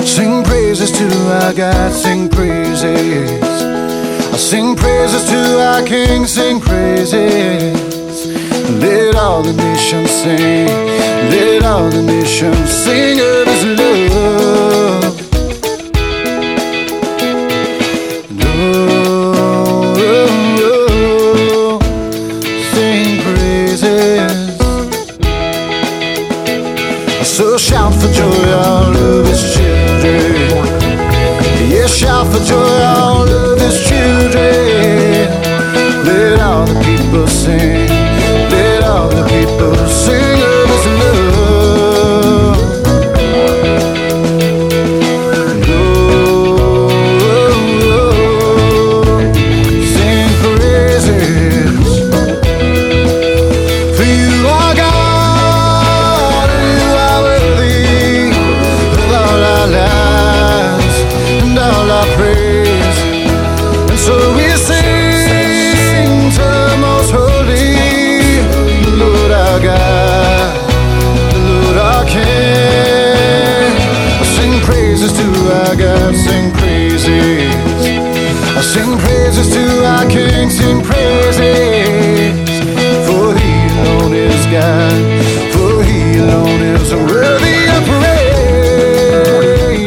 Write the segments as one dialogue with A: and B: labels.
A: Sing praises to our God, sing praises. I sing praises to our King, sing praises. Let all the nations sing, let all the nations sing of His love. Oh, sing praises. So shout for joy, all of His children. Yeah, shout for joy, all of His children. Let all the people sing, let all the people sing of His love. Oh, sing praises. For you are God, and you are worthy of all our lives and all our praise. And so we sing to the most holy, the Lord our God, the Lord our King. I sing praises to our God, sing praises. I sing praises to our King, sing praises. For He alone is God, for He alone is worthy of praise.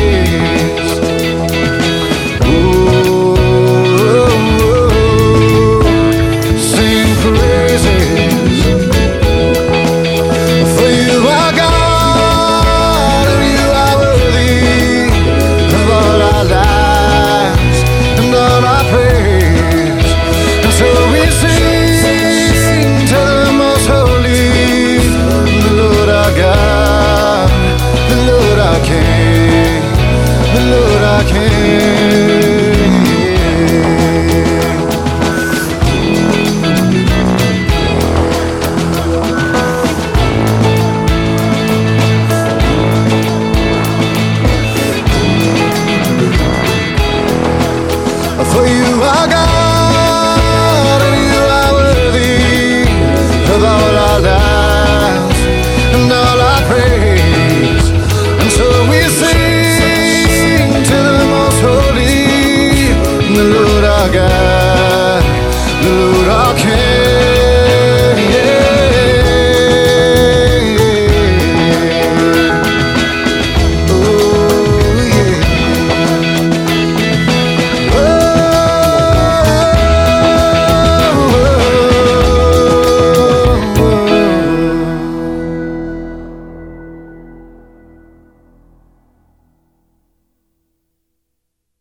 A: Oh, sing praises. For you are God, and you are worthy of all our lives and all our praise. And so we sing to the most holy, the Lord our God, the Lord our King, the Lord our King.